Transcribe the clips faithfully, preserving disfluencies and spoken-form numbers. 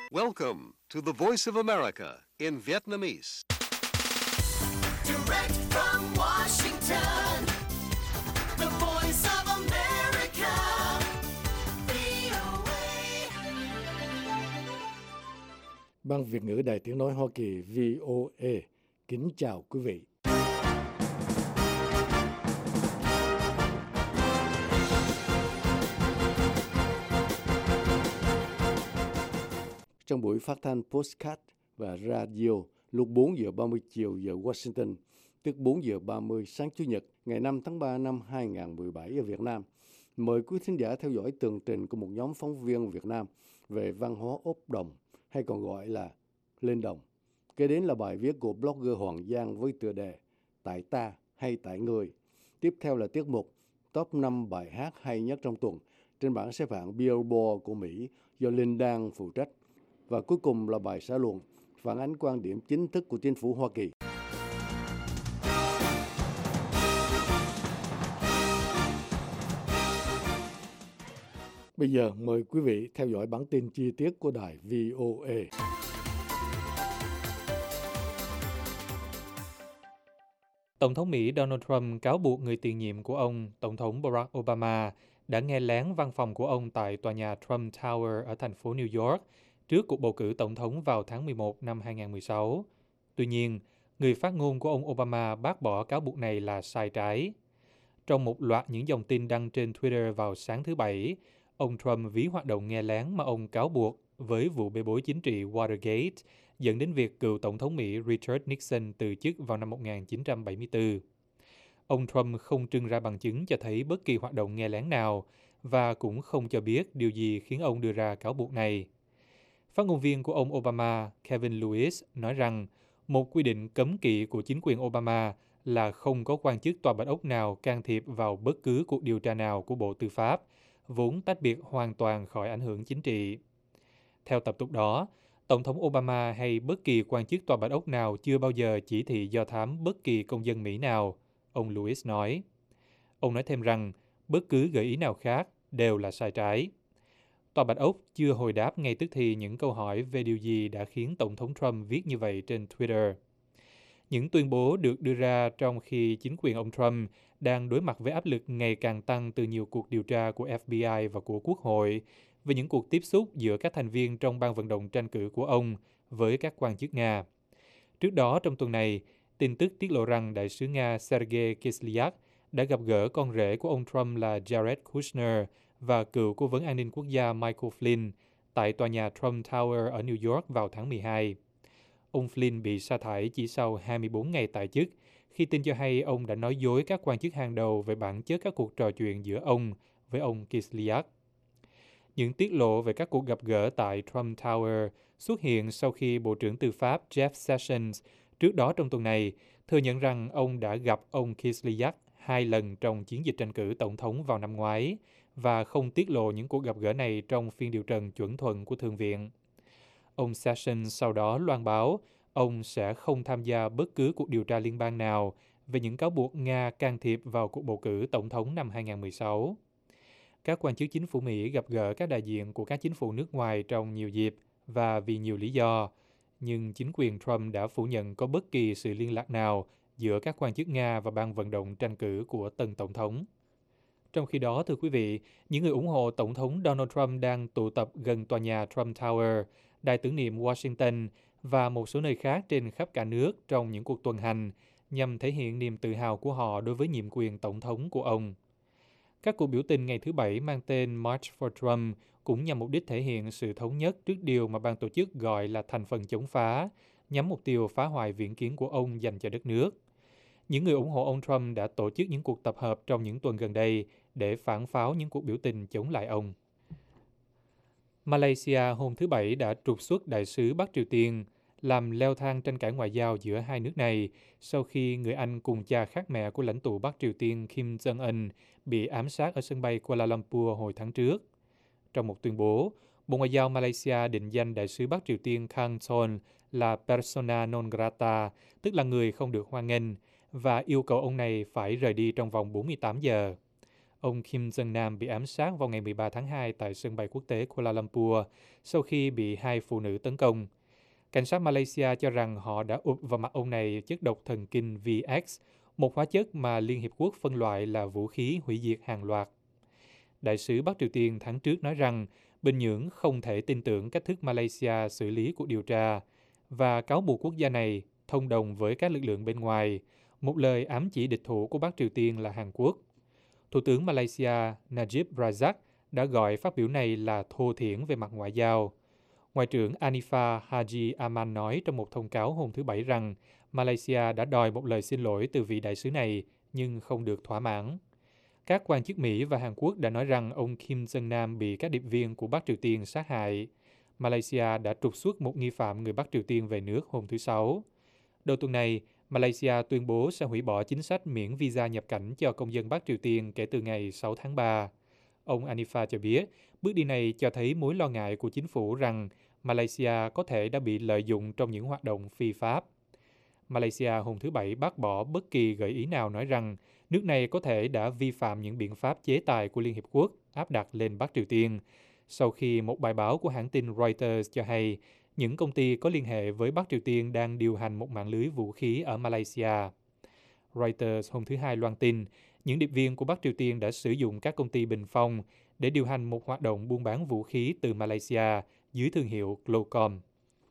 Welcome to the Voice of America in Vietnamese. Direct from Washington, the Voice of America, vê o a. Ban Việt ngữ Đài Tiếng nói Hoa Kỳ vê o a kính chào quý vị. Trong buổi phát thanh podcast và radio lúc bốn giờ ba mươi chiều giờ Washington, tức bốn giờ ba mươi sáng Chủ nhật, ngày năm tháng ba năm hai nghìn không trăm mười bảy ở Việt Nam. Mời quý thính giả theo dõi tường trình của một nhóm phóng viên Việt Nam về văn hóa ốc đồng, hay còn gọi là lên đồng. Kế đến là bài viết của blogger Hoàng Giang với tựa đề Tại ta hay tại người. Tiếp theo là tiết mục Top năm bài hát hay nhất trong tuần trên bảng xếp hạng Billboard của Mỹ do Linh Đan phụ trách. Và cuối cùng là bài xã luận phản ánh quan điểm chính thức của chính phủ Hoa Kỳ. Bây giờ mời quý vị theo dõi bản tin chi tiết của đài vê o a. Tổng thống Mỹ Donald Trump cáo buộc người tiền nhiệm của ông, Tổng thống Barack Obama, đã nghe lén văn phòng của ông tại tòa nhà Trump Tower ở thành phố New York trước cuộc bầu cử tổng thống vào tháng mười một năm hai nghìn không trăm mười sáu. Tuy nhiên, người phát ngôn của ông Obama bác bỏ cáo buộc này là sai trái. Trong một loạt những dòng tin đăng trên Twitter vào sáng thứ Bảy, ông Trump ví hoạt động nghe lén mà ông cáo buộc với vụ bê bối chính trị Watergate dẫn đến việc cựu Tổng thống Mỹ Richard Nixon từ chức vào năm một nghìn chín trăm bảy mươi tư. Ông Trump không trưng ra bằng chứng cho thấy bất kỳ hoạt động nghe lén nào và cũng không cho biết điều gì khiến ông đưa ra cáo buộc này. Phát ngôn viên của ông Obama, Kevin Lewis, nói rằng một quy định cấm kỵ của chính quyền Obama là không có quan chức tòa Bạch Ốc nào can thiệp vào bất cứ cuộc điều tra nào của Bộ Tư pháp, vốn tách biệt hoàn toàn khỏi ảnh hưởng chính trị. Theo tập tục đó, Tổng thống Obama hay bất kỳ quan chức tòa Bạch Ốc nào chưa bao giờ chỉ thị do thám bất kỳ công dân Mỹ nào, ông Lewis nói. Ông nói thêm rằng bất cứ gợi ý nào khác đều là sai trái. Tòa Bạch Ốc chưa hồi đáp ngay tức thì những câu hỏi về điều gì đã khiến Tổng thống Trump viết như vậy trên Twitter. Những tuyên bố được đưa ra trong khi chính quyền ông Trump đang đối mặt với áp lực ngày càng tăng từ nhiều cuộc điều tra của ép bê i và của Quốc hội về những cuộc tiếp xúc giữa các thành viên trong ban vận động tranh cử của ông với các quan chức Nga. Trước đó trong tuần này, tin tức tiết lộ rằng đại sứ Nga Sergei Kislyak đã gặp gỡ con rể của ông Trump là Jared Kushner và cựu cố vấn an ninh quốc gia Michael Flynn tại tòa nhà Trump Tower ở New York vào tháng mười hai. Ông Flynn bị sa thải chỉ sau hai mươi bốn ngày tại chức khi tin cho hay ông đã nói dối các quan chức hàng đầu về bản chất các cuộc trò chuyện giữa ông với ông Kislyak. Những tiết lộ về các cuộc gặp gỡ tại Trump Tower xuất hiện sau khi Bộ trưởng Tư pháp Jeff Sessions trước đó trong tuần này thừa nhận rằng ông đã gặp ông Kislyak hai lần trong chiến dịch tranh cử tổng thống vào năm ngoái và không tiết lộ những cuộc gặp gỡ này trong phiên điều trần chuẩn thuận của Thượng viện. Ông Sessions sau đó loan báo ông sẽ không tham gia bất cứ cuộc điều tra liên bang nào về những cáo buộc Nga can thiệp vào cuộc bầu cử tổng thống năm hai nghìn không trăm mười sáu. Các quan chức chính phủ Mỹ gặp gỡ các đại diện của các chính phủ nước ngoài trong nhiều dịp và vì nhiều lý do, nhưng chính quyền Trump đã phủ nhận có bất kỳ sự liên lạc nào giữa các quan chức Nga và ban vận động tranh cử của tân tổng thống. Trong khi đó, thưa quý vị, những người ủng hộ Tổng thống Donald Trump đang tụ tập gần tòa nhà Trump Tower, đài tưởng niệm Washington và một số nơi khác trên khắp cả nước trong những cuộc tuần hành nhằm thể hiện niềm tự hào của họ đối với nhiệm quyền tổng thống của ông. Các cuộc biểu tình ngày thứ Bảy mang tên March for Trump cũng nhằm mục đích thể hiện sự thống nhất trước điều mà ban tổ chức gọi là thành phần chống phá, nhắm mục tiêu phá hoại viễn kiến của ông dành cho đất nước. Những người ủng hộ ông Trump đã tổ chức những cuộc tập hợp trong những tuần gần đây để phản pháo những cuộc biểu tình chống lại ông. Malaysia hôm thứ Bảy đã trục xuất đại sứ Bắc Triều Tiên, làm leo thang tranh cãi ngoại giao giữa hai nước này sau khi người anh cùng cha khác mẹ của lãnh tụ Bắc Triều Tiên Kim Jong-un bị ám sát ở sân bay Kuala Lumpur hồi tháng trước. Trong một tuyên bố, Bộ Ngoại giao Malaysia định danh đại sứ Bắc Triều Tiên Kang Son là persona non grata, tức là người không được hoan nghênh, và yêu cầu ông này phải rời đi trong vòng bốn mươi tám giờ. ông Kim Jong Nam bị ám sát vào ngày mười ba tháng hai tại sân bay quốc tế Kuala Lumpur sau khi bị hai phụ nữ tấn công. Cảnh sát Malaysia cho rằng họ đã ụp vào mặt ông này chất độc thần kinh V X, một hóa chất mà Liên Hiệp Quốc phân loại là vũ khí hủy diệt hàng loạt. Đại sứ Bắc Triều Tiên tháng trước nói rằng Bình Nhưỡng không thể tin tưởng cách thức Malaysia xử lý cuộc điều tra và cáo buộc quốc gia này thông đồng với các lực lượng bên ngoài, một lời ám chỉ địch thủ của Bắc Triều Tiên là Hàn Quốc. Thủ tướng Malaysia Najib Razak đã gọi phát biểu này là thô thiển về mặt ngoại giao. Ngoại trưởng Anifah Haji Aman nói trong một thông cáo hôm thứ Bảy rằng Malaysia đã đòi một lời xin lỗi từ vị đại sứ này nhưng không được thỏa mãn. Các quan chức Mỹ và Hàn Quốc đã nói rằng ông Kim Jong Nam bị các điệp viên của Bắc Triều Tiên sát hại. Malaysia đã trục xuất một nghi phạm người Bắc Triều Tiên về nước hôm thứ Sáu. Đầu tuần này, Malaysia tuyên bố sẽ hủy bỏ chính sách miễn visa nhập cảnh cho công dân Bắc Triều Tiên kể từ ngày sáu tháng ba. Ông Anifah cho biết, bước đi này cho thấy mối lo ngại của chính phủ rằng Malaysia có thể đã bị lợi dụng trong những hoạt động phi pháp. Malaysia hôm thứ Bảy bác bỏ bất kỳ gợi ý nào nói rằng nước này có thể đã vi phạm những biện pháp chế tài của Liên Hiệp Quốc áp đặt lên Bắc Triều Tiên, sau khi một bài báo của hãng tin Reuters cho hay những công ty có liên hệ với Bắc Triều Tiên đang điều hành một mạng lưới vũ khí ở Malaysia. Reuters hôm thứ Hai loan tin những điệp viên của Bắc Triều Tiên đã sử dụng các công ty bình phong để điều hành một hoạt động buôn bán vũ khí từ Malaysia dưới thương hiệu Glocom.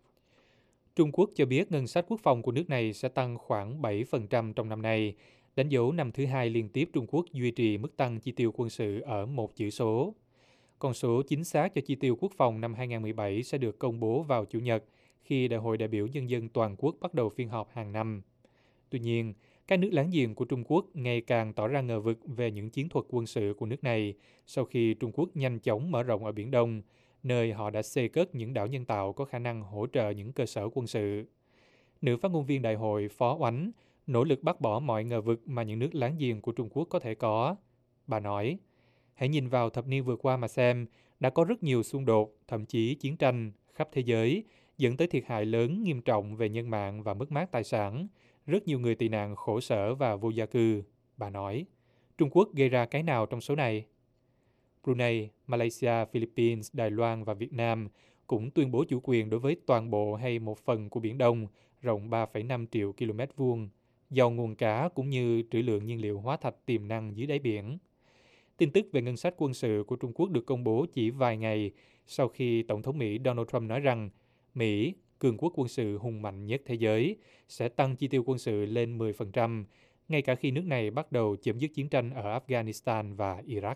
Trung Quốc cho biết ngân sách quốc phòng của nước này sẽ tăng khoảng bảy phần trăm trong năm nay, đánh dấu năm thứ hai liên tiếp Trung Quốc duy trì mức tăng chi tiêu quân sự ở một chữ số. Con số chính xác cho chi tiêu quốc phòng năm hai không một bảy sẽ được công bố vào Chủ nhật khi Đại hội đại biểu Nhân dân toàn quốc bắt đầu phiên họp hàng năm. Tuy nhiên, các nước láng giềng của Trung Quốc ngày càng tỏ ra ngờ vực về những chiến thuật quân sự của nước này sau khi Trung Quốc nhanh chóng mở rộng ở Biển Đông, nơi họ đã xây cất những đảo nhân tạo có khả năng hỗ trợ những cơ sở quân sự. Nữ phát ngôn viên đại hội Phó Oánh nỗ lực bác bỏ mọi ngờ vực mà những nước láng giềng của Trung Quốc có thể có. Bà nói, hãy nhìn vào thập niên vừa qua mà xem, đã có rất nhiều xung đột, thậm chí chiến tranh khắp thế giới, dẫn tới thiệt hại lớn nghiêm trọng về nhân mạng và mất mát tài sản. Rất nhiều người tị nạn khổ sở và vô gia cư. Bà nói, Trung Quốc gây ra cái nào trong số này? Brunei, Malaysia, Philippines, Đài Loan và Việt Nam cũng tuyên bố chủ quyền đối với toàn bộ hay một phần của Biển Đông rộng ba phẩy năm triệu ki lô mét vuông, giàu nguồn cá cũng như trữ lượng nhiên liệu hóa thạch tiềm năng dưới đáy biển. Tin tức về ngân sách quân sự của Trung Quốc được công bố chỉ vài ngày sau khi Tổng thống Mỹ Donald Trump nói rằng Mỹ, cường quốc quân sự hùng mạnh nhất thế giới, sẽ tăng chi tiêu quân sự lên mười phần trăm, ngay cả khi nước này bắt đầu chấm dứt chiến tranh ở Afghanistan và Iraq.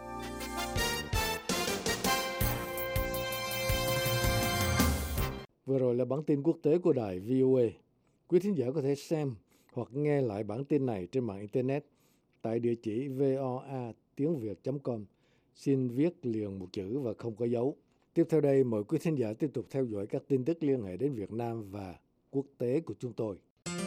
Vừa rồi là bản tin quốc tế của đài vê o a. Quý thính giả có thể xem hoặc nghe lại bản tin này trên mạng Internet tại địa chỉ voa tiếng việt chấm com. Xin viết liền một chữ và không có dấu. Tiếp theo đây, mời quý thính giả tiếp tục theo dõi các tin tức liên hệ đến Việt Nam và quốc tế của chúng tôi.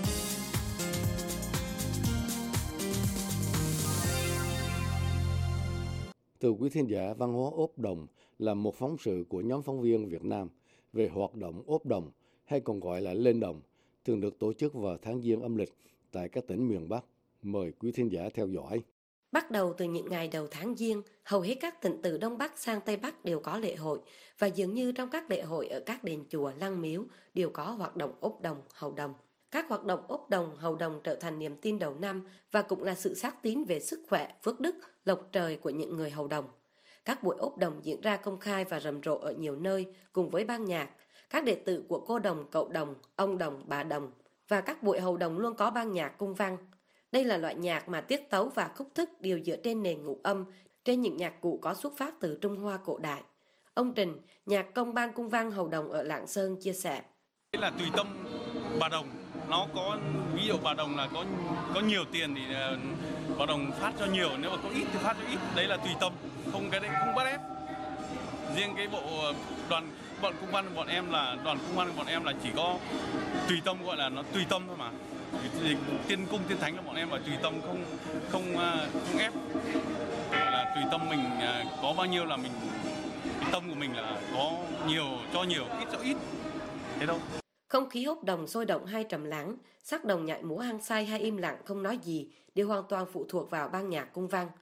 Thưa quý thính giả, văn hóa ốp đồng là một phóng sự của nhóm phóng viên Việt Nam về hoạt động ốp đồng hay còn gọi là lên đồng, thường được tổ chức vào tháng Giêng âm lịch tại các tỉnh miền Bắc. Mời quý thính giả theo dõi. Bắt đầu từ những ngày đầu tháng Giêng, hầu hết các tỉnh từ Đông Bắc sang Tây Bắc đều có lễ hội, và dường như trong các lễ hội ở các đền chùa, lăng miếu đều có hoạt động ốp đồng, hầu đồng. Các hoạt động ốp đồng, hầu đồng trở thành niềm tin đầu năm và cũng là sự xác tín về sức khỏe, phước đức, lộc trời của những người hầu đồng. Các buổi ốp đồng diễn ra công khai và rầm rộ ở nhiều nơi cùng với ban nhạc, các đệ tử của cô đồng, cậu đồng, ông đồng, bà đồng, và các buổi hầu đồng luôn có ban nhạc cung văn. Đây là loại nhạc mà tiết tấu và khúc thức đều dựa trên nền ngũ âm, trên những nhạc cụ có xuất phát từ Trung Hoa cổ đại. Ông Trình, nhạc công ban cung văn hầu đồng ở Lạng Sơn chia sẻ. Đây là tùy tâm bà đồng, nó có ví dụ bà đồng là có có nhiều tiền thì bà đồng phát cho nhiều, nếu mà có ít thì phát cho ít, đấy là tùy tâm, không cái đấy không bắt ép. Riêng cái bộ đoàn bọn cung văn bọn em là đoàn cung văn bọn em là chỉ có tùy tâm, gọi là nó tùy tâm thôi mà. Tiên cung tiên thánh là bọn em là tùy tâm, không không không ép, là tùy tâm mình có bao nhiêu là mình, cái tâm của mình là có nhiều cho nhiều, ít cho ít, thế đâu. Không khí ốp đồng sôi động hay trầm lắng, sắc đồng nhảy múa hăng say hay im lặng không nói gì đều hoàn toàn phụ thuộc vào ban nhạc cung văn.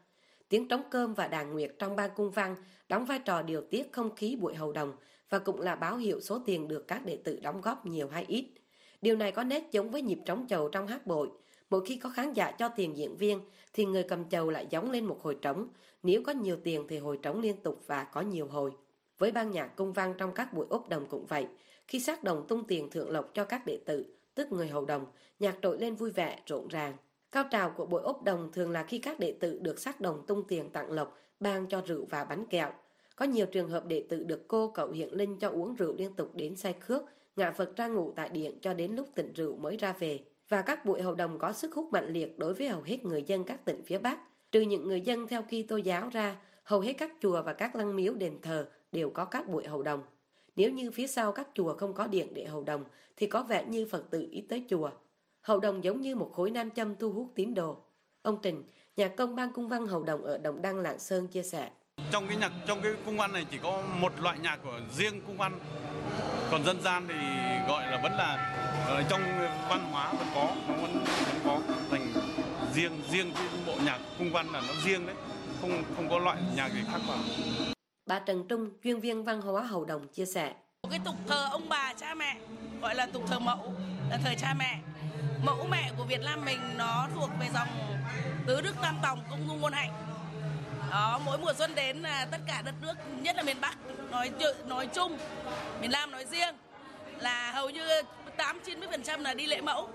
Tiếng trống cơm và đàn nguyệt trong ban cung văn đóng vai trò điều tiết không khí buổi hầu đồng và cũng là báo hiệu số tiền được các đệ tử đóng góp nhiều hay ít. Điều này có nét giống với nhịp trống chầu trong hát bội. Mỗi khi có khán giả cho tiền diễn viên thì người cầm chầu lại gióng lên một hồi trống. Nếu có nhiều tiền thì hồi trống liên tục và có nhiều hồi. Với ban nhạc cung văn trong các buổi ốp đồng cũng vậy. Khi sát đồng tung tiền thượng lộc cho các đệ tử, tức người hầu đồng, nhạc trội lên vui vẻ, rộn ràng. Cao trào của buổi ốp đồng thường là khi các đệ tử được sát đồng tung tiền tặng lộc, ban cho rượu và bánh kẹo. Có nhiều trường hợp đệ tử được cô cậu hiện linh cho uống rượu liên tục đến say khước, ngạ vật ra ngủ tại điện cho đến lúc tỉnh rượu mới ra về. Và các buổi hầu đồng có sức hút mạnh liệt đối với hầu hết người dân các tỉnh phía Bắc. Trừ những người dân theo Kitô giáo ra, hầu hết các chùa và các lăng miếu đền thờ đều có các buổi hầu đồng. Nếu như phía sau các chùa không có điện để hầu đồng thì có vẻ như Phật tử ít tới chùa. Hầu đồng giống như một khối nam châm thu hút tín đồ. Ông Trình, nhạc công ban cung văn hầu đồng ở Đồng Đăng, Lạng Sơn chia sẻ. Trong cái nhạc trong cái cung văn này chỉ có một loại nhạc của riêng cung văn. Còn dân gian thì gọi là vẫn là ở trong văn hóa vẫn có, nó vẫn, vẫn có thành riêng riêng cái bộ nhạc cung văn là nó riêng đấy, không không có loại nhạc gì khác vào. Bà Trần Trung, chuyên viên văn hóa hầu đồng chia sẻ. Cái tục thờ ông bà cha mẹ gọi là tục thờ mẫu, là thờ cha mẹ. Mẫu mẹ của Việt Nam mình nó thuộc về dòng tứ đức tam tòng công dung ngôn hạnh. Đó, mỗi mùa xuân đến là tất cả đất nước, nhất là miền Bắc nói nói chung, miền Nam nói riêng là hầu như tám chín mươi phần trăm là đi lễ mẫu.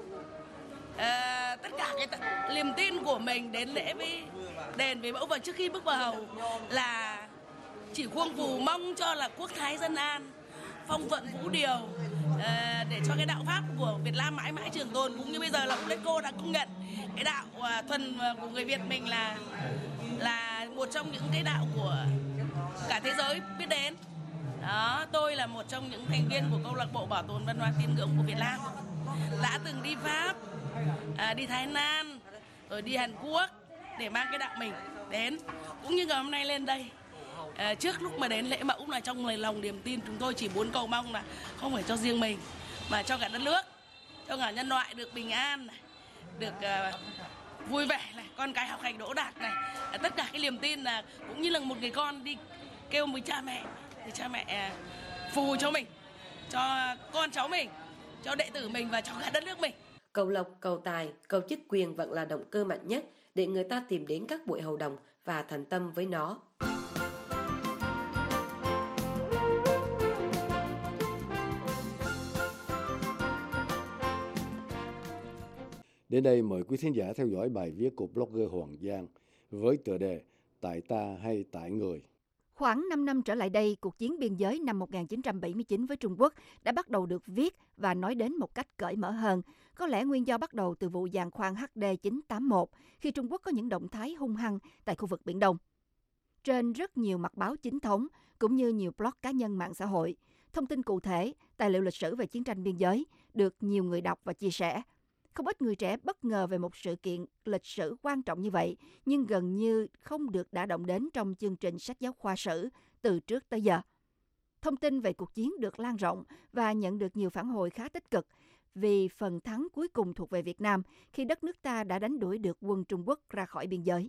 À, tất cả cái t- niềm tin của mình đến lễ với đền với mẫu và trước khi bước vào hầu là chỉ khuông phù mong cho là quốc thái dân an, phong thuận vũ điều, à, để cho cái đạo pháp của Việt Nam mãi mãi trường tồn, cũng như bây giờ là UNESCO đã công nhận cái đạo à, thuần của người Việt mình là là một trong những cái đạo của cả thế giới biết đến. Đó, tôi là một trong những thành viên của câu lạc bộ bảo tồn văn hóa tín ngưỡng của Việt Nam, đã từng đi Pháp, à, đi Thái Lan, rồi đi Hàn Quốc để mang cái đạo mình đến, cũng như ngày hôm nay lên đây. À, trước lúc mà đến lễ mẫu là trong lòng niềm tin chúng tôi chỉ muốn cầu mong là không phải cho riêng mình mà cho cả đất nước, cho cả nhân loại được bình an này, được uh, vui vẻ này, con cái học hành đỗ đạt này, à, tất cả cái niềm tin là cũng như là một người con đi kêu với cha mẹ thì cha mẹ uh, phù cho mình, cho con cháu mình, cho đệ tử mình và cho cả đất nước mình. Cầu lộc, cầu tài, cầu chức quyền vẫn là động cơ mạnh nhất để người ta tìm đến các buổi hầu đồng và thành tâm với nó. Đến đây mời quý thính giả theo dõi bài viết của blogger Hoàng Giang với tựa đề Tại ta hay tại người. Khoảng năm năm trở lại đây, cuộc chiến biên giới năm một nghìn chín trăm bảy mươi chín với Trung Quốc đã bắt đầu được viết và nói đến một cách cởi mở hơn. Có lẽ nguyên do bắt đầu từ vụ giàn khoan H D chín tám mốt khi Trung Quốc có những động thái hung hăng tại khu vực Biển Đông. Trên rất nhiều mặt báo chính thống cũng như nhiều blog cá nhân mạng xã hội, thông tin cụ thể, tài liệu lịch sử về chiến tranh biên giới được nhiều người đọc và chia sẻ. Không ít người trẻ bất ngờ về một sự kiện lịch sử quan trọng như vậy, nhưng gần như không được đả động đến trong chương trình sách giáo khoa sử từ trước tới giờ. Thông tin về cuộc chiến được lan rộng và nhận được nhiều phản hồi khá tích cực vì phần thắng cuối cùng thuộc về Việt Nam khi đất nước ta đã đánh đuổi được quân Trung Quốc ra khỏi biên giới.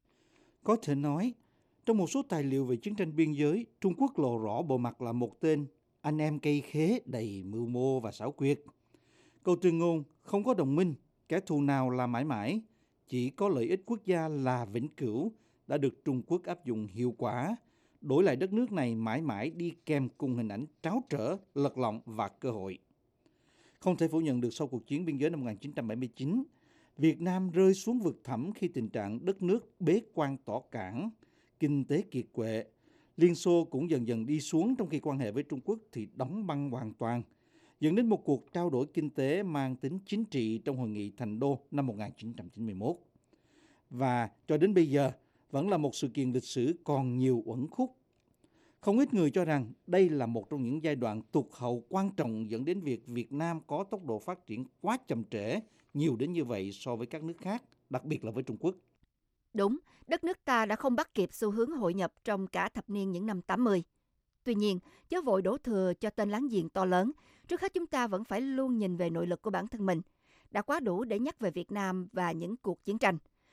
Có thể nói, trong một số tài liệu về chiến tranh biên giới, Trung Quốc lộ rõ bộ mặt là một tên anh em cây khế đầy mưu mô và xảo quyệt. Câu tuyên ngôn không có đồng minh, kẻ thù nào là mãi mãi, chỉ có lợi ích quốc gia là vĩnh cửu đã được Trung Quốc áp dụng hiệu quả, đổi lại đất nước này mãi mãi đi kèm cùng hình ảnh tráo trở, lật lọng và cơ hội. Không thể phủ nhận được sau cuộc chiến biên giới năm một nghìn chín trăm bảy mươi chín, Việt Nam rơi xuống vực thẳm khi tình trạng đất nước bế quan tỏ cảng, kinh tế kiệt quệ. Liên Xô cũng dần dần đi xuống trong khi quan hệ với Trung Quốc thì đóng băng hoàn toàn, dẫn đến một cuộc trao đổi kinh tế mang tính chính trị trong Hội nghị Thành Đô năm một nghìn chín trăm chín mươi mốt. Và cho đến bây giờ, vẫn là một sự kiện lịch sử còn nhiều uẩn khúc. Không ít người cho rằng đây là một trong những giai đoạn tụt hậu quan trọng dẫn đến việc Việt Nam có tốc độ phát triển quá chậm trễ, nhiều đến như vậy so với các nước khác, đặc biệt là với Trung Quốc. Đúng, đất nước ta đã không bắt kịp xu hướng hội nhập trong cả thập niên những năm tám mươi. Tuy nhiên, chớ vội đổ thừa cho tên láng giềng to lớn. Trước hết chúng ta vẫn phải luôn nhìn về nội lực của bản thân mình. Đã quá đủ để nhắc về Việt Nam và những cuộc chiến tranh.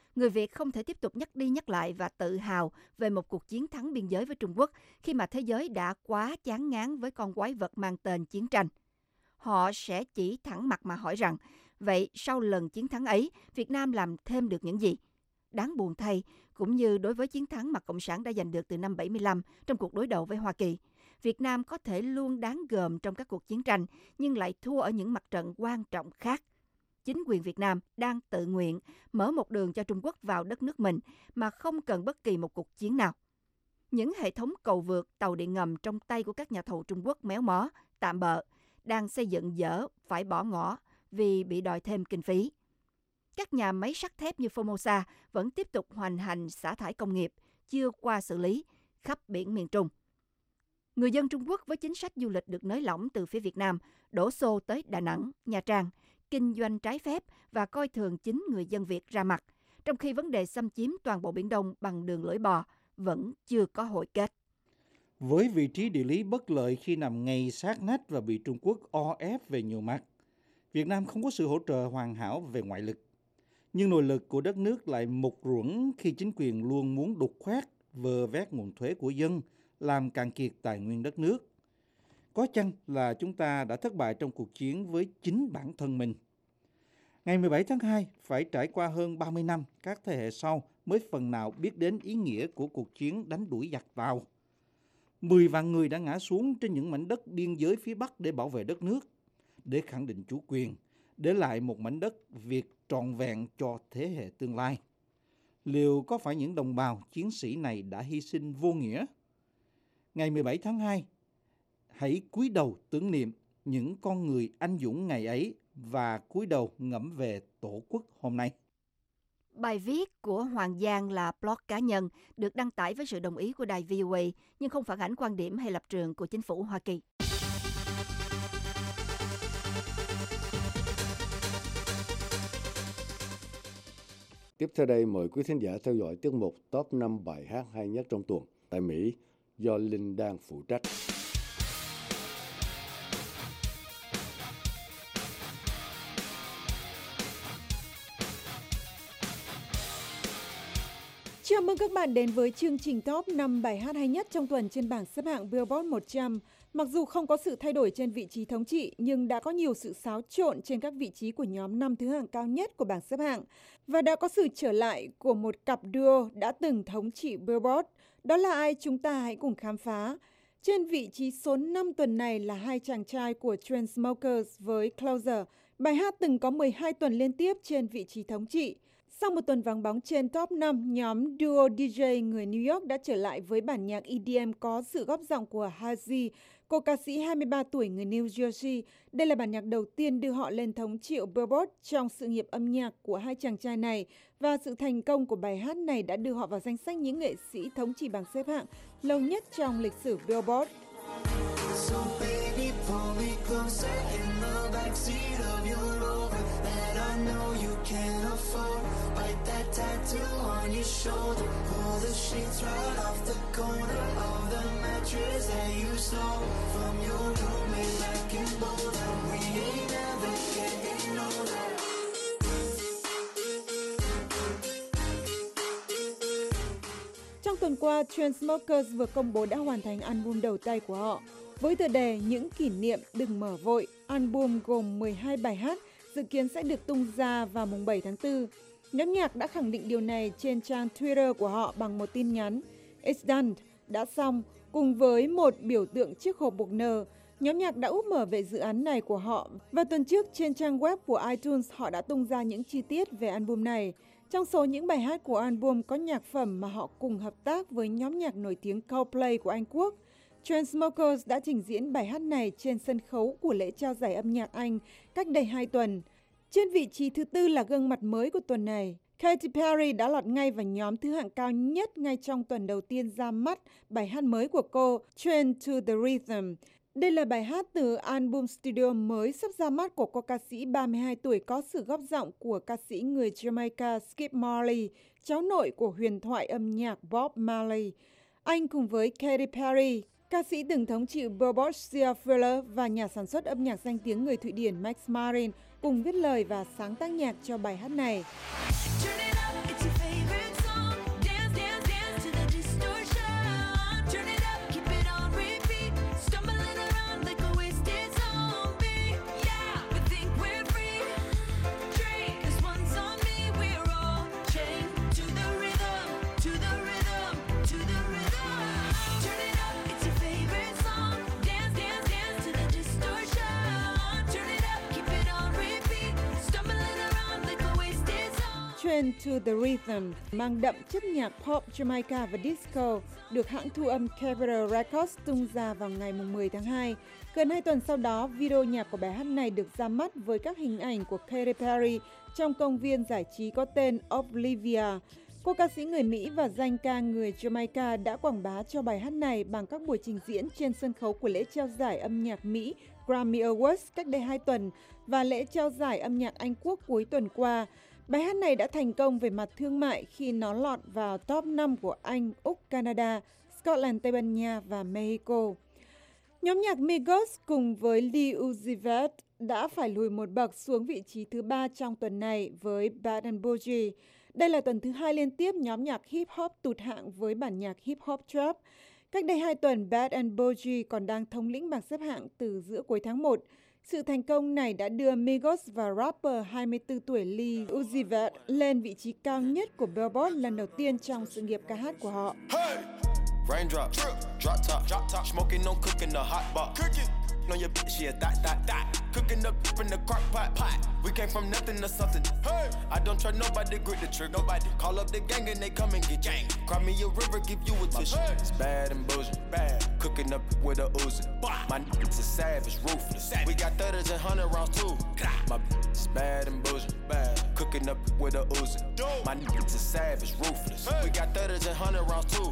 Người Việt không thể tiếp tục nhắc đi nhắc lại và tự hào về một cuộc chiến thắng biên giới với Trung Quốc khi mà thế giới đã quá chán ngán với con quái vật mang tên chiến tranh. Họ sẽ chỉ thẳng mặt mà hỏi rằng, vậy sau lần chiến thắng ấy, Việt Nam làm thêm được những gì? Đáng buồn thay, cũng như đối với chiến thắng mà Cộng sản đã giành được từ năm bảy mươi lăm trong cuộc đối đầu với Hoa Kỳ, Việt Nam có thể luôn đáng gờm trong các cuộc chiến tranh, nhưng lại thua ở những mặt trận quan trọng khác. Chính quyền Việt Nam đang tự nguyện mở một đường cho Trung Quốc vào đất nước mình mà không cần bất kỳ một cuộc chiến nào. Những hệ thống cầu vượt, tàu điện ngầm trong tay của các nhà thầu Trung Quốc méo mó, tạm bợ, đang xây dựng dở phải bỏ ngỏ vì bị đòi thêm kinh phí. Các nhà máy sắt thép như Formosa vẫn tiếp tục hoành hành xả thải công nghiệp chưa qua xử lý khắp biển miền Trung. Người dân Trung Quốc với chính sách du lịch được nới lỏng từ phía Việt Nam đổ xô tới Đà Nẵng, Nha Trang, kinh doanh trái phép và coi thường chính người dân Việt ra mặt, trong khi vấn đề xâm chiếm toàn bộ Biển Đông bằng đường lưỡi bò vẫn chưa có hồi kết. Với vị trí địa lý bất lợi khi nằm ngay sát nách và bị Trung Quốc o ép về nhiều mặt, Việt Nam không có sự hỗ trợ hoàn hảo về ngoại lực. Nhưng nội lực của đất nước lại mục ruỗng khi chính quyền luôn muốn đục khoét, vơ vét nguồn thuế của dân, làm cạn kiệt tài nguyên đất nước. Có chăng là chúng ta đã thất bại trong cuộc chiến với chính bản thân mình? Ngày mười bảy tháng hai, phải trải qua hơn ba mươi năm, các thế hệ sau mới phần nào biết đến ý nghĩa của cuộc chiến đánh đuổi giặc Tàu. Mười vạn người đã ngã xuống trên những mảnh đất biên giới phía Bắc để bảo vệ đất nước, để khẳng định chủ quyền, để lại một mảnh đất Việt trọn vẹn cho thế hệ tương lai. Liệu có phải những đồng bào chiến sĩ này đã hy sinh vô nghĩa? Ngày mười bảy tháng hai, hãy cúi đầu tưởng niệm những con người anh dũng ngày ấy và cúi đầu ngẫm về Tổ quốc hôm nay. Bài viết của Hoàng Giang là blog cá nhân, được đăng tải với sự đồng ý của đài vê o a, nhưng không phản ánh quan điểm hay lập trường của chính phủ Hoa Kỳ. Tiếp theo đây, mời quý thính giả theo dõi tiết mục Top năm bài hát hay nhất trong tuần tại Mỹ do Linh đang phụ trách. Chào mừng các bạn đến với chương trình Top năm bài hát hay nhất trong tuần trên bảng xếp hạng Billboard một trăm. Mặc dù không có sự thay đổi trên vị trí thống trị, nhưng đã có nhiều sự xáo trộn trên các vị trí của nhóm năm thứ hạng cao nhất của bảng xếp hạng. Và đã có sự trở lại của một cặp duo đã từng thống trị Billboard. Đó là ai chúng ta hãy cùng khám phá. Trên vị trí số năm tuần này là hai chàng trai của Chainsmokers với Closer. Bài hát từng có mười hai tuần liên tiếp trên vị trí thống trị. Sau một tuần vắng bóng trên top năm, nhóm duo đi jay người New York đã trở lại với bản nhạc e đê em có sự góp giọng của Halsey, cô ca sĩ hai mươi ba tuổi người New Jersey. Đây là bản nhạc đầu tiên đưa họ lên thống trị Billboard trong sự nghiệp âm nhạc của hai chàng trai này, và sự thành công của bài hát này đã đưa họ vào danh sách những nghệ sĩ thống trị bảng xếp hạng lâu nhất trong lịch sử Billboard. So baby, pull me closer in the backseat of your Rover that I know you can't afford. Bite that tattoo on your shoulder. Pull the sheets right off the corner of the mattress that you stole from your roommate back in Boulder. We ain't never getting older. Trong tuần qua, Chainsmokers vừa công bố đã hoàn thành album đầu tay của họ. Với tựa đề Những kỷ niệm đừng mở vội, album gồm mười hai bài hát dự kiến sẽ được tung ra vào mùng bảy tháng tư. Nhóm nhạc đã khẳng định điều này trên trang Twitter của họ bằng một tin nhắn It's done, đã xong, cùng với một biểu tượng chiếc hộp buộc nơ. Nhóm nhạc đã úp mở về dự án này của họ, và tuần trước trên trang web của iTunes họ đã tung ra những chi tiết về album này. Trong số những bài hát của album có nhạc phẩm mà họ cùng hợp tác với nhóm nhạc nổi tiếng Coldplay của Anh Quốc. Chainsmokers đã trình diễn bài hát này trên sân khấu của lễ trao giải âm nhạc Anh cách đây hai tuần. Trên vị trí thứ tư là gương mặt mới của tuần này, Katy Perry đã lọt ngay vào nhóm thứ hạng cao nhất ngay trong tuần đầu tiên ra mắt bài hát mới của cô, Train to the Rhythm. Đây là bài hát từ album studio mới sắp ra mắt của cô ca sĩ ba mươi hai tuổi có sự góp giọng của ca sĩ người Jamaica Skip Marley, cháu nội của huyền thoại âm nhạc Bob Marley. Anh cùng với Katy Perry, ca sĩ từng thống trị Billboard Sia Furler và nhà sản xuất âm nhạc danh tiếng người Thụy Điển Max Martin cùng viết lời và sáng tác nhạc cho bài hát này. Turn it up, it's your Train to the Rhythm mang đậm chất nhạc pop Jamaica và disco được hãng thu âm Capitol Records tung ra vào ngày mười tháng hai. Gần hai tuần sau đó, video nhạc của bài hát này được ra mắt với các hình ảnh của Katy Perry trong công viên giải trí có tên Oblivia. Cô ca sĩ người Mỹ và danh ca người Jamaica đã quảng bá cho bài hát này bằng các buổi trình diễn trên sân khấu của lễ trao giải âm nhạc Mỹ Grammy Awards cách đây hai tuần và lễ trao giải âm nhạc Anh Quốc cuối tuần qua. Bài hát này đã thành công về mặt thương mại khi nó lọt vào top năm của Anh, Úc, Canada, Scotland, Tây Ban Nha và Mexico. Nhóm nhạc Migos cùng với Lil Uzi Vert đã phải lùi một bậc xuống vị trí thứ ba trong tuần này với Bad and Bougie. Đây là tuần thứ hai liên tiếp nhóm nhạc hip hop tụt hạng với bản nhạc hip hop trap. Cách đây hai tuần, Bad and Bougie còn đang thống lĩnh bảng xếp hạng từ giữa cuối tháng một. Sự thành công này đã đưa Migos và rapper hai mươi tư tuổi Lil Uzi Vert lên vị trí cao nhất của Billboard lần đầu tiên trong sự nghiệp ca hát của họ. Hey! Raindrop, drip, drop top, drop top, smoking on cooking the hot pot, cooking on your bitch, yeah, that, that, that, cooking up in the crock pot, pot. We came from nothing to something. Hey, I don't trust nobody, grip the trigger, nobody. Call up the gang and they come and get gang. Cry me a river, give you a tissue. Hey. It's bad and bullshit, bad. Cooking up with a Uzi. My niggas is savage, ruthless. We got thudders and hundred rounds too. My bitch is bad and bullshit, bad. Cooking up with a Uzi. My niggas is savage, ruthless. We got thudders and hundred rounds too.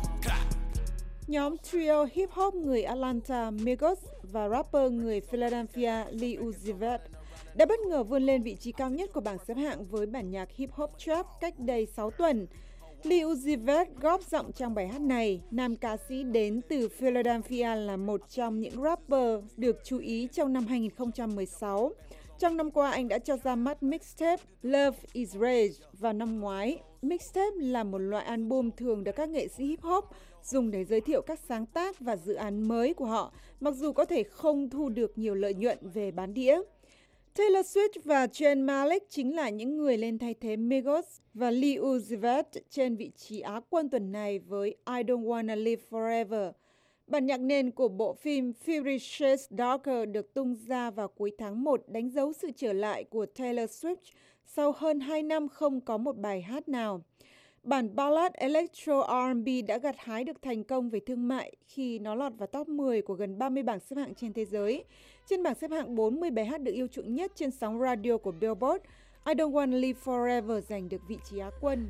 Nhóm trio hip hop người Atlanta Migos và rapper người Philadelphia Lil Uzi Vert đã bất ngờ vươn lên vị trí cao nhất của bảng xếp hạng với bản nhạc hip hop trap cách đây sáu tuần. Lil Uzi Vert góp giọng trong bài hát này. Nam ca sĩ đến từ Philadelphia là một trong những rapper được chú ý trong năm hai không một sáu. Trong năm qua, anh đã cho ra mắt mixtape Love is Rage vào năm ngoái. Mixtape là một loại album thường được các nghệ sĩ hip hop dùng để giới thiệu các sáng tác và dự án mới của họ, mặc dù có thể không thu được nhiều lợi nhuận về bán đĩa. Taylor Swift và Zayn Malik chính là những người lên thay thế Migos và Lil Uzi Vert trên vị trí Á quân tuần này với I Don't Wanna Live Forever. Bản nhạc nền của bộ phim Fifty Shades Darker được tung ra vào cuối tháng một, đánh dấu sự trở lại của Taylor Swift sau hơn hai năm không có một bài hát nào. Bản ballad Electro R and B đã gặt hái được thành công về thương mại khi nó lọt vào top mười của gần ba mươi bảng xếp hạng trên thế giới. Trên bảng xếp hạng bốn mươi bài hát được yêu chuộng nhất trên sóng radio của Billboard, I Don't Wanna Live Forever giành được vị trí Á quân.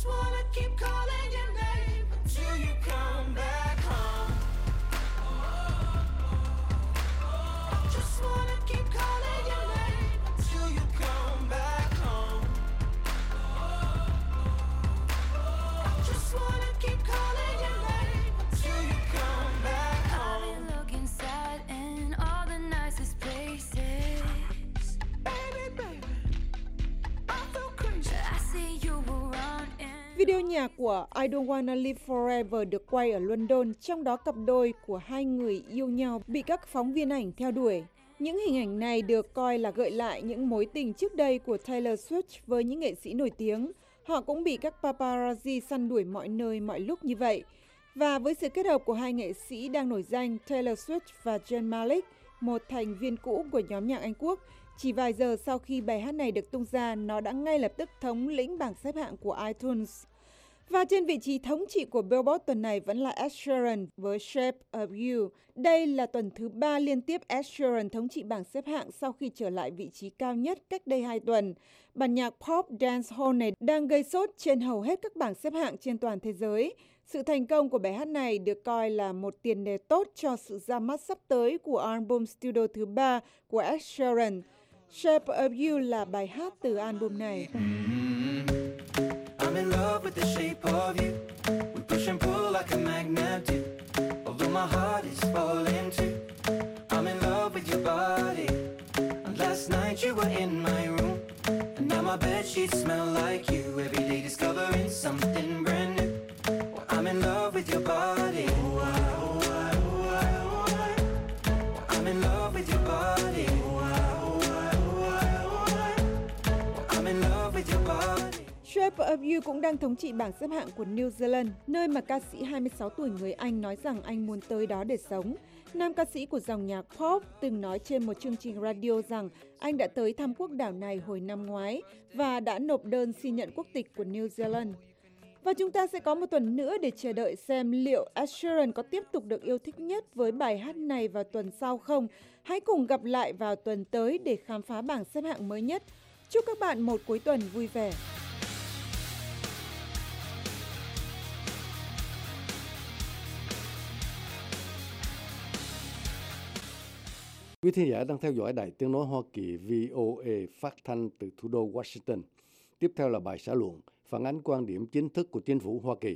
Video nhạc của I Don't Wanna Live Forever được quay ở London, trong đó cặp đôi của hai người yêu nhau bị các phóng viên ảnh theo đuổi. Những hình ảnh này được coi là gợi lại những mối tình trước đây của Taylor Swift với những nghệ sĩ nổi tiếng. Họ cũng bị các paparazzi săn đuổi mọi nơi mọi lúc như vậy. Và với sự kết hợp của hai nghệ sĩ đang nổi danh Taylor Swift và Zayn Malik, một thành viên cũ của nhóm nhạc Anh Quốc, chỉ vài giờ sau khi bài hát này được tung ra, nó đã ngay lập tức thống lĩnh bảng xếp hạng của iTunes. Và trên vị trí thống trị của Billboard tuần này vẫn là Ed Sheeran với Shape of You. Đây là tuần thứ ba liên tiếp Ed Sheeran thống trị bảng xếp hạng sau khi trở lại vị trí cao nhất cách đây hai tuần. Bản nhạc pop dancehall này đang gây sốt trên hầu hết các bảng xếp hạng trên toàn thế giới. Sự thành công của bài hát này được coi là một tiền đề tốt cho sự ra mắt sắp tới của album studio thứ ba của Ed Sheeran. Shape of You là bài hát từ album này. I'm in love with the shape of you. We push and pull like a magnet do. Although my heart is falling too. I'm in love with your body. And last night you were in my room. And now my bedsheets smell like you. Every day discovering something brand new. Well, I'm in love with your body. Oh, I, oh, I, oh, I, oh, I. Well, I'm in love with your body. Oh, I, oh, I, oh, I, oh, I. Well, I'm in love with your body. Shape Shape of You cũng đang thống trị bảng xếp hạng của New Zealand, nơi mà ca sĩ hai mươi sáu tuổi người Anh nói rằng anh muốn tới đó để sống. Nam ca sĩ của dòng nhạc pop từng nói trên một chương trình radio rằng anh đã tới thăm quốc đảo này hồi năm ngoái và đã nộp đơn xin nhận quốc tịch của New Zealand. Và chúng ta sẽ có một tuần nữa để chờ đợi xem liệu Ed Sheeran có tiếp tục được yêu thích nhất với bài hát này vào tuần sau không. Hãy cùng gặp lại vào tuần tới để khám phá bảng xếp hạng mới nhất. Chúc các bạn một cuối tuần vui vẻ. Quý thính giả đang theo dõi Đài Tiếng Nói Hoa Kỳ vê o a phát thanh từ thủ đô Washington. Tiếp theo là bài xã luận, phản ánh quan điểm chính thức của chính phủ Hoa Kỳ.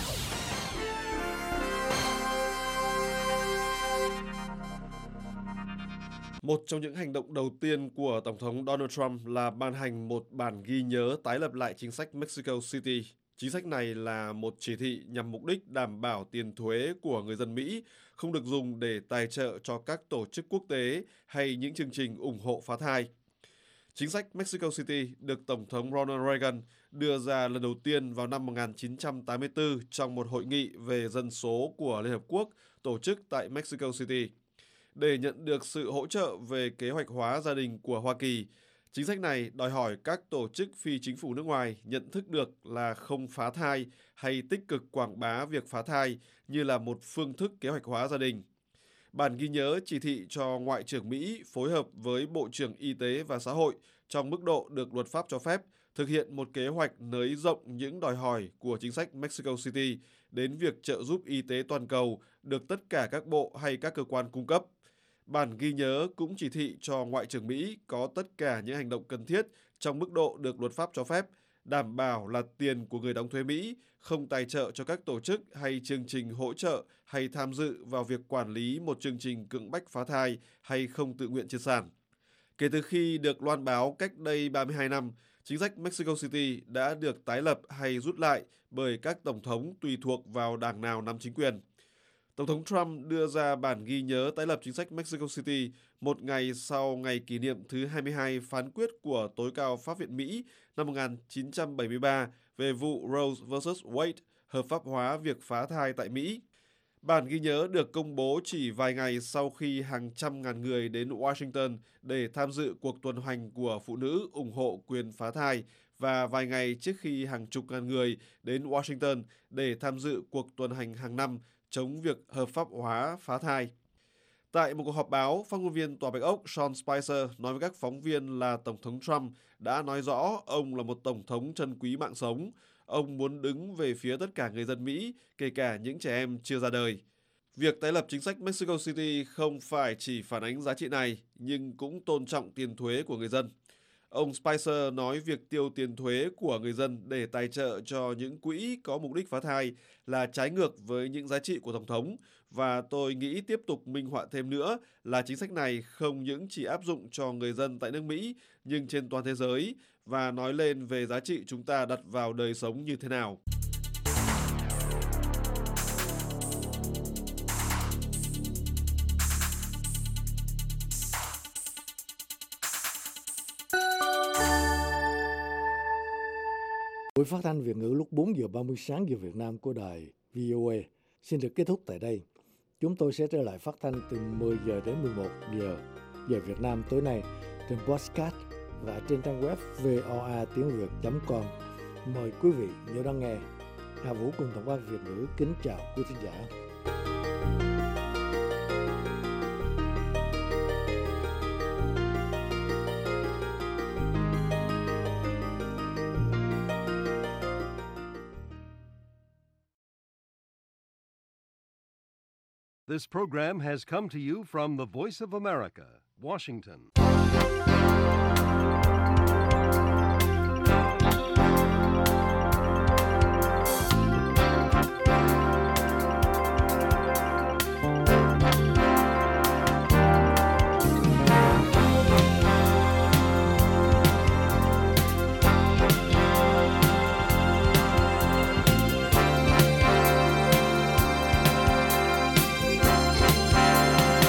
Một trong những hành động đầu tiên của Tổng thống Donald Trump là ban hành một bản ghi nhớ tái lập lại chính sách Mexico City. Chính sách này là một chỉ thị nhằm mục đích đảm bảo tiền thuế của người dân Mỹ không được dùng để tài trợ cho các tổ chức quốc tế hay những chương trình ủng hộ phá thai. Chính sách Mexico City được Tổng thống Ronald Reagan đưa ra lần đầu tiên vào năm một nghìn chín trăm tám mươi tư trong một hội nghị về dân số của Liên Hợp Quốc tổ chức tại Mexico City. Để nhận được sự hỗ trợ về kế hoạch hóa gia đình của Hoa Kỳ, chính sách này đòi hỏi các tổ chức phi chính phủ nước ngoài nhận thức được là không phá thai hay tích cực quảng bá việc phá thai như là một phương thức kế hoạch hóa gia đình. Bản ghi nhớ chỉ thị cho Ngoại trưởng Mỹ phối hợp với Bộ trưởng Y tế và Xã hội trong mức độ được luật pháp cho phép thực hiện một kế hoạch nới rộng những đòi hỏi của chính sách Mexico City đến việc trợ giúp y tế toàn cầu được tất cả các bộ hay các cơ quan cung cấp. Bản ghi nhớ cũng chỉ thị cho Ngoại trưởng Mỹ có tất cả những hành động cần thiết trong mức độ được luật pháp cho phép, đảm bảo là tiền của người đóng thuế Mỹ không tài trợ cho các tổ chức hay chương trình hỗ trợ hay tham dự vào việc quản lý một chương trình cưỡng bách phá thai hay không tự nguyện triệt sản. Kể từ khi được loan báo cách đây ba mươi hai năm, chính sách Mexico City đã được tái lập hay rút lại bởi các tổng thống tùy thuộc vào đảng nào nắm chính quyền. Tổng thống Trump đưa ra bản ghi nhớ tái lập chính sách Mexico City một ngày sau ngày kỷ niệm thứ hai mươi hai phán quyết của tối cao Pháp viện Mỹ năm một nghìn chín trăm bảy mươi ba về vụ Roe versus Wade hợp pháp hóa việc phá thai tại Mỹ. Bản ghi nhớ được công bố chỉ vài ngày sau khi hàng trăm ngàn người đến Washington để tham dự cuộc tuần hành của phụ nữ ủng hộ quyền phá thai và vài ngày trước khi hàng chục ngàn người đến Washington để tham dự cuộc tuần hành hàng năm chống việc hợp pháp hóa phá thai. Tại một cuộc họp báo, phát ngôn viên Tòa Bạch Ốc Sean Spicer nói với các phóng viên là Tổng thống Trump đã nói rõ ông là một Tổng thống trân quý mạng sống. Ông muốn đứng về phía tất cả người dân Mỹ, kể cả những trẻ em chưa ra đời. Việc tái lập chính sách Mexico City không phải chỉ phản ánh giá trị này, nhưng cũng tôn trọng tiền thuế của người dân. Ông Spicer nói việc tiêu tiền thuế của người dân để tài trợ cho những quỹ có mục đích phá thai là trái ngược với những giá trị của Tổng thống, và tôi nghĩ tiếp tục minh họa thêm nữa là chính sách này không những chỉ áp dụng cho người dân tại nước Mỹ, nhưng trên toàn thế giới, và nói lên về giá trị chúng ta đặt vào đời sống như thế nào. Buổi phát thanh Việt ngữ lúc bốn giờ ba mươi sáng giờ Việt Nam của đài vê o a xin được kết thúc tại đây. Chúng tôi sẽ trở lại phát thanh từ mười giờ đến mười một giờ giờ Việt Nam tối nay trên podcast và trên trang web v o a tiếng việt chấm com. Mời quý vị nhớ đón nghe. Hà Vũ cùng tổng quan Việt ngữ kính chào quý thính giả. This program has come to you from the Voice of America, Washington.